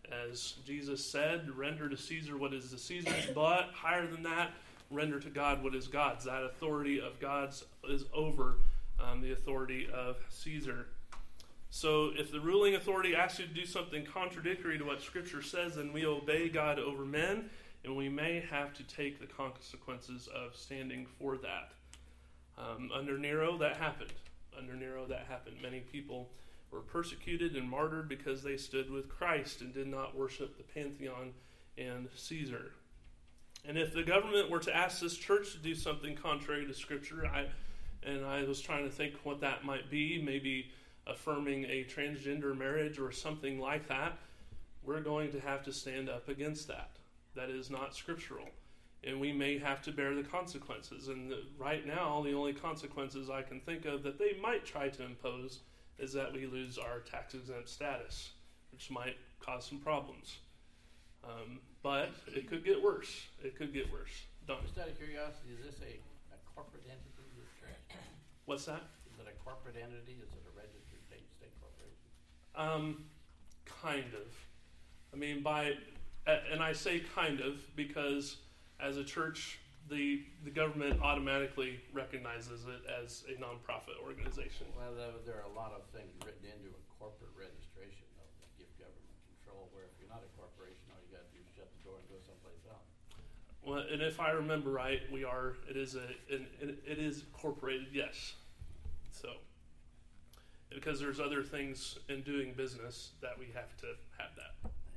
As Jesus said, render to Caesar what is the Caesar's, but higher than that, render to God what is God's. That authority of God's is over um, the authority of Caesar. So if the ruling authority asks you to do something contradictory to what Scripture says, then we obey God over men, and we may have to take the consequences of standing for that. Um, under Nero, that happened. Under Nero, that happened. Many people were persecuted and martyred because they stood with Christ and did not worship the Pantheon and Caesar. And if the government were to ask this church to do something contrary to Scripture, I and I was trying to think what that might be, maybe affirming a transgender marriage or something like that, we're going to have to stand up against that. That is not scriptural. And we may have to bear the consequences. And the, right now, the only consequences I can think of that they might try to impose is that we lose our tax-exempt status, which might cause some problems. Um, but it could get worse. It could get worse. Done. Just out of curiosity, is this a, a corporate entity? This church? What's that? Is it a corporate entity? Is it a registered state, state corporation? Um, kind of. I mean, by, and I say kind of because as a church, the the government automatically recognizes it as a nonprofit organization. Well, there, there are a lot of things written into a corporate registration, though, that give government control, where if you're not a corporation, all you got to do is shut the door and go someplace else. Well, and if I remember right, we are, it is a, it, it is incorporated, yes. So, because there's other things in doing business that we have to have that.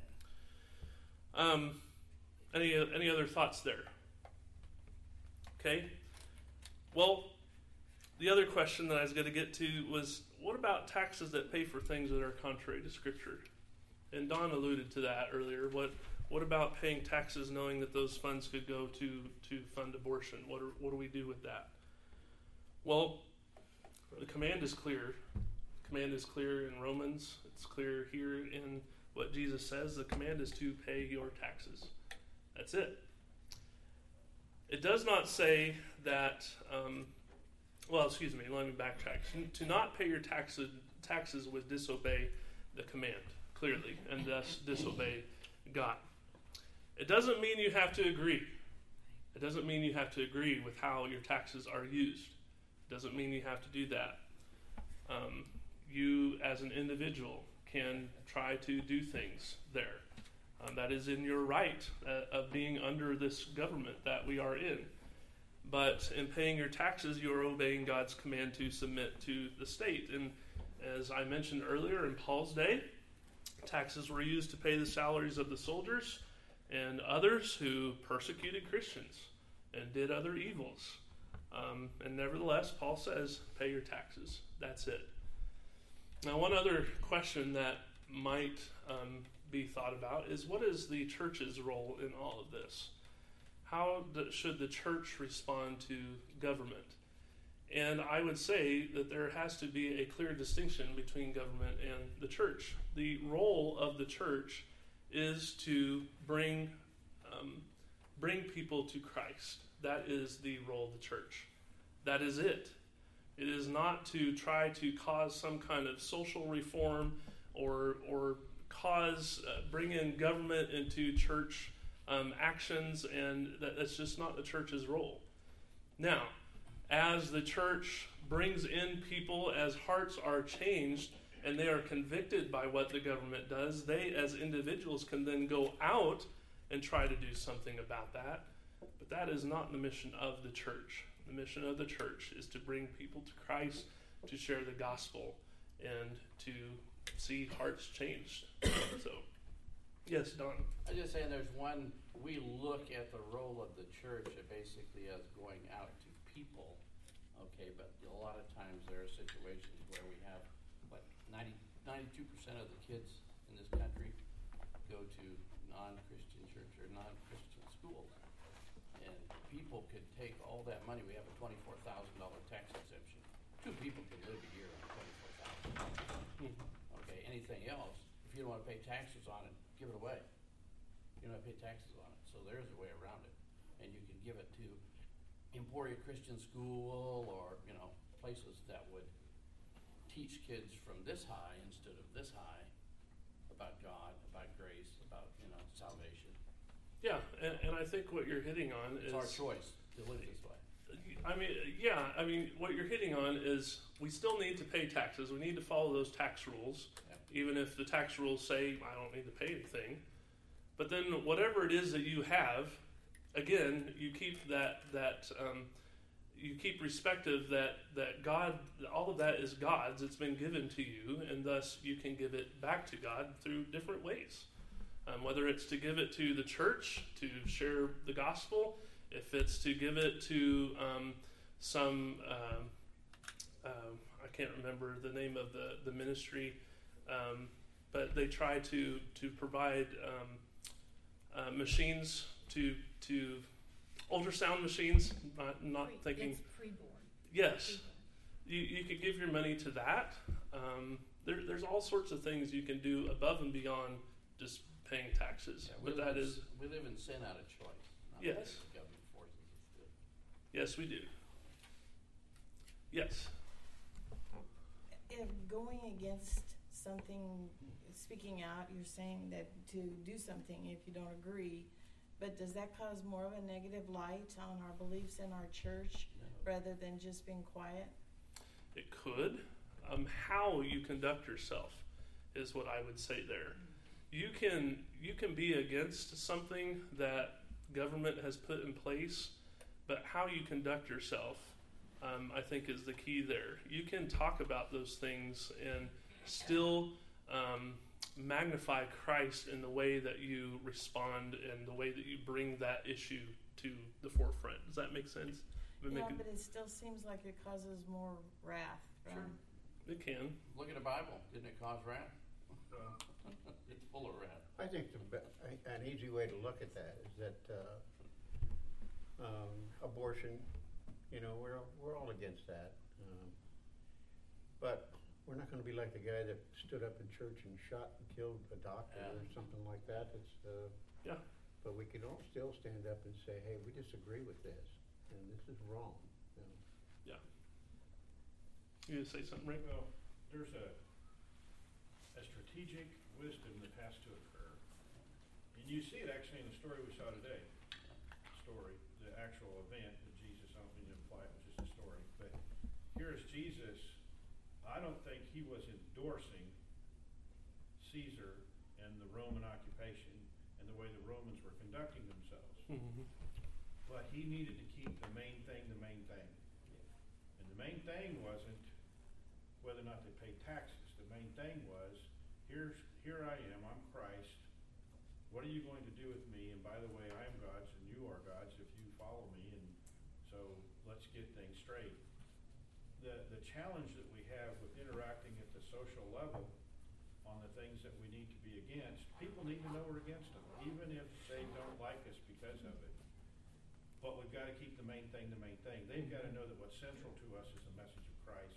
Um, any any other thoughts there? Okay. Well, the other question that I was going to get to was, what about taxes that pay for things that are contrary to Scripture? And Don alluded to that earlier. What what about paying taxes knowing that those funds could go to, to fund abortion? What are, what do we do with that? Well, the command is clear. The command is clear in Romans. It's clear here in what Jesus says. The command is to pay your taxes. That's it. It does not say that, um, well, excuse me, let me backtrack. To not pay your taxes, taxes would disobey the command, clearly, and thus disobey God. It doesn't mean you have to agree. It doesn't mean you have to agree with how your taxes are used. It doesn't mean you have to do that. Um, you, as an individual, can try to do things there. Um, that is in your right uh, of being under this government that we are in. But in paying your taxes, you are obeying God's command to submit to the state. And as I mentioned earlier, in Paul's day, taxes were used to pay the salaries of the soldiers and others who persecuted Christians and did other evils. Um, and nevertheless, Paul says, pay your taxes. That's it. Now, one other question that might um, be thought about is, what is the church's role in all of this? How do, should the church respond to government? And I would say that there has to be a clear distinction between government and the church. The role of the church is to bring um, bring people to Christ. That is the role of the church. That is it. It is not to try to cause some kind of social reform or or cause uh, bring in government into church um, actions, and that, that's just not the church's role. Now, as the church brings in people, as hearts are changed and they are convicted by what the government does, they as individuals can then go out and try to do something about that. But that is not the mission of the church. The mission of the church is to bring people to Christ, to share the gospel, and to see hearts changed. So, yes, Don. I'm just saying there's one, we look at the role of the church basically as going out to people, okay, but a lot of times there are situations where we have, what, ninety, ninety-two percent of the kids in this country go to non-Christian church or non-Christian schools. And people could take all that money, we have a twenty-four thousand dollars tax exemption. Two people could live a year on twenty-four thousand dollars. Okay, anything else, if you don't want to pay taxes on it, give it away. You don't have to pay taxes on it, so there's a way around it. And you can give it to Emporia Christian School or, you know, places that would teach kids from this high instead of this high about God, about grace, about, you know, salvation. Yeah, and, and I think what you're hitting on It's is our choice to live this way. I mean, yeah, I mean, what you're hitting on is we still need to pay taxes. We need to follow those tax rules, Yeah. even if the tax rules say I don't need to pay anything. But then whatever it is that you have, again, you keep that that um, you keep respective that that God, all of that is God's. It's been given to you, and thus you can give it back to God through different ways. Um, whether it's to give it to the church to share the gospel, if it's to give it to um, some, um, um, I can't remember the name of the, the ministry, um, but they try to, to provide um, uh, machines to, to ultrasound machines, not, not Pre- thinking, It's preborn. yes, you, you could give your money to that. Um, there, there's all sorts of things you can do above and beyond just paying taxes, Yeah, we but live that in- is, We live in sin out of choice. Not Yes. because the government forces us to. yes, we do. Yes. If going against something, speaking out, you're saying that to do something if you don't agree, but does that cause more of a negative light on our beliefs in our church No. rather than just being quiet? It could. Um, how you conduct yourself is what I would say there. You can you can be against something that government has put in place, but how you conduct yourself, um, I think, is the key there. You can talk about those things and still um, magnify Christ in the way that you respond and the way that you bring that issue to the forefront. Does that make sense? Am I Yeah, making- but it still seems like it causes more wrath from, Sure. it can. Look at the Bible. Didn't it cause wrath? It's full of wrath. I think the, be- an easy way to look at that is that uh, um, abortion, you know, we're we're all against that, um, but we're not going to be like the guy that stood up in church and shot and killed a doctor Yeah. or something like that. It's uh, Yeah. but we can all still stand up and say, hey, we disagree with this, and this is wrong. You know? You gonna say something, Rick? Well, there's a, a strategic wisdom that has to occur. And you see it actually in the story we saw today. Story, the actual event that Jesus, I don't mean to imply it was just a story, but here's Jesus. I don't think he was endorsing Caesar and the Roman occupation and the way the Romans were conducting themselves. Mm-hmm. But he needed to keep the main thing the main thing. And the main thing wasn't whether or not they paid taxes. The main thing was, here's here I am, I'm Christ. What are you going to do with me? And by the way, I am God's and you are God's if you follow me. And so let's get things straight. The the challenge that we have with interacting at the social level on the things that we need to be against, people need to know we're against them, even if they don't like us because of it. But we've got to keep the main thing the main thing. They've got to know that what's central to us is the message of Christ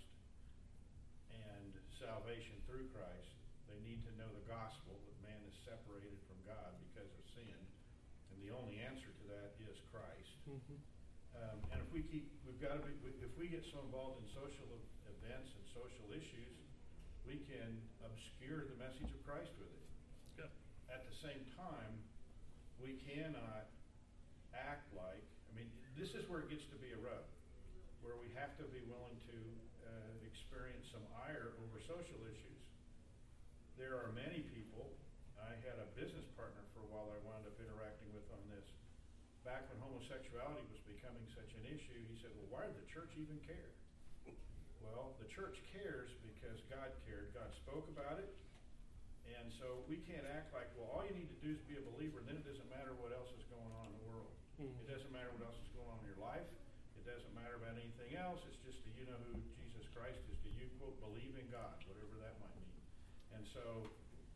and salvation through Christ. They need to know the gospel, that man is separated from God because of sin. And the only answer to that is Christ. Mm-hmm. Um, and if we keep, we've got to be, if we get so involved in social events and social issues, we can obscure the message of Christ with it. Yeah. At the same time, we cannot act like, I mean, this is where it gets to be a rub, where we have to be willing to uh, experience some ire over social issues. There are many people, I had a business partner for a while I wound up interacting with on this. Back when homosexuality was becoming such an issue, he said, well, why did the church even care? Well, the church cares because God cared. God spoke about it. And so we can't act like, well, all you need to do is be a believer, and then it doesn't matter what else is going on in the world. Mm-hmm. It doesn't matter what else is going on in your life. It doesn't matter about anything else. It's just do you know who Jesus Christ is? Do you, quote, believe in God, whatever that might mean. And so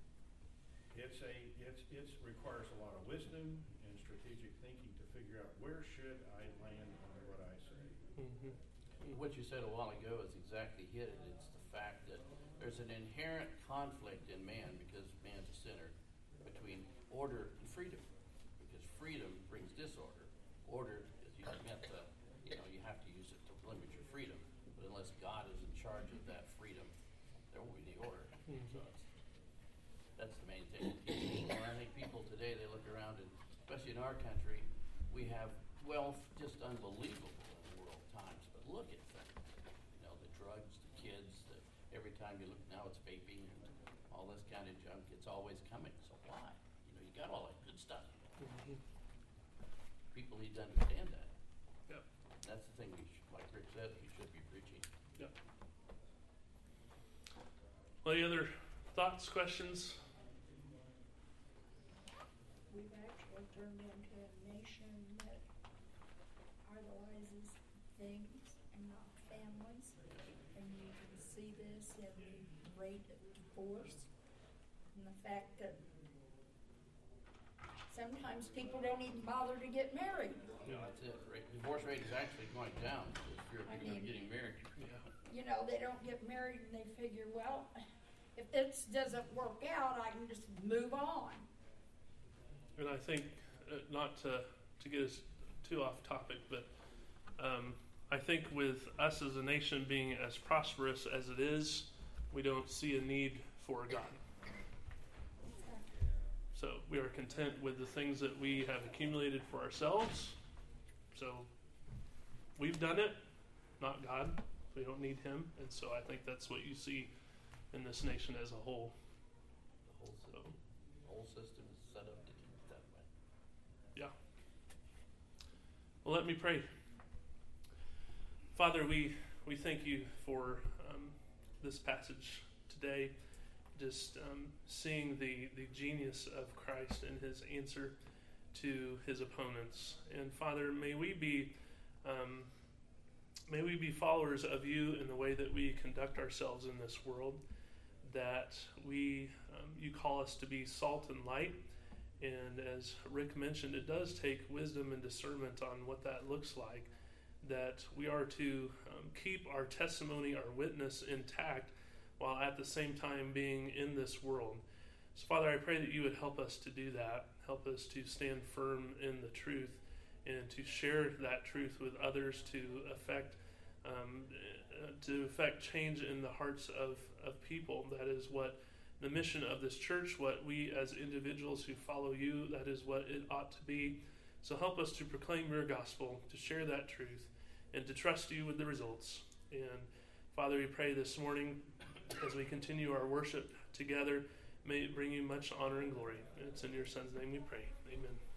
it's a it's it's requires a lot of wisdom and strategic thinking to figure out where should I land on what I say. Mm-hmm. What you said a while ago is exactly hit it. It's the fact that there's an inherent conflict in man, because man's a sinner, between order and freedom. Because freedom brings disorder. Order is you meant to, you know, you have to use it to limit your freedom. But unless God is in charge of that freedom, there won't be any order. Mhm. So it's, that's the main especially in our country, we have wealth just unbelievable in the world times. But look at things, you know, the drugs, the kids, the, every time you look now it's vaping and all this kind of junk. It's always coming. So why? You know, you got all that good stuff. Mhm. People need to understand that. Yep. That's the thing we should, like Rick said, we should be preaching. Yep. Well, any other thoughts, questions? We've actually turned into a nation that idolizes things and not families. And you can see this in the rate of divorce and the fact that sometimes people don't even bother to get married. Yeah, that's it. Rate, divorce rate is actually going down if you're, I you're mean- getting married. Yeah. You know, they don't get married and they figure, well, if this doesn't work out, I can just move on. And I think, uh, not to, to get us too off topic, but um, I think with us as a nation being as prosperous as it is, we don't see a need for God. So we are content with the things that we have accumulated for ourselves. So we've done it, not God. We don't need Him. And so I think that's what you see in this nation as a whole. The whole So, system, the whole system is set up to keep it that way. yeah. Well, let me pray. Father, we, we thank you for um, this passage today. Just um, seeing the, the genius of Christ and his answer to his opponents. And Father, may we be um, may we be followers of you in the way that we conduct ourselves in this world, that we um, you call us to be salt and light. And as Rick mentioned, it does take wisdom and discernment on what that looks like, that we are to um, keep our testimony, our witness intact, while at the same time being in this world. So Father, I pray that you would help us to do that, help us to stand firm in the truth and to share that truth with others to affect um, to affect change in the hearts of, of people. That is what the mission of this church, what we as individuals who follow you, that is what it ought to be. So help us to proclaim your gospel, to share that truth, and to trust you with the results. And Father, we pray this morning as we continue our worship together, may it bring you much honor and glory. And it's in your Son's name we pray. Amen.